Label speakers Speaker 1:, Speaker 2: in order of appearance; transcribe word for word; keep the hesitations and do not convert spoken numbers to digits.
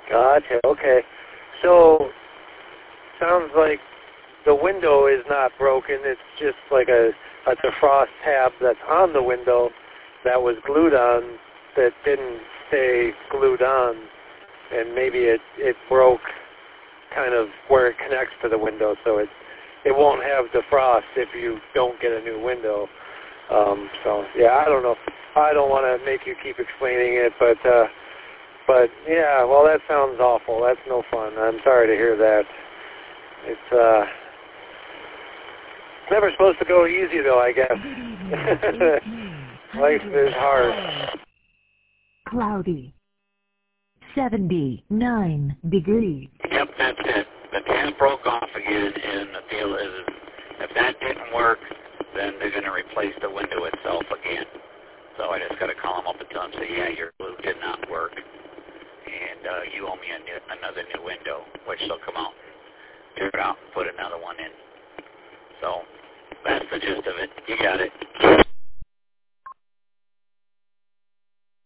Speaker 1: Gotcha. Okay. So, sounds like the window is not broken. It's just like a, a defrost tab that's on the window that was glued on that didn't stay glued on, and maybe it, it broke kind of where it connects to the window, so it it won't have defrost if you don't get a new window. Um, so yeah, I don't know. I don't want to make you keep explaining it, but uh, but yeah, well, that sounds awful. That's no fun. I'm sorry to hear that. It's uh, never supposed to go easy, though, I guess. Life is hard.
Speaker 2: Cloudy. seventy-nine degrees.
Speaker 3: Yep, that's it. The tab broke off again, and the deal is, if that didn't work, then they're going to replace the window itself again. So I just got to call them up and tell them, say, yeah, your glue did not work, and uh, you owe me a new, another new window, which they'll come out, tear it out, and put another one in. So that's the gist of it. You got it.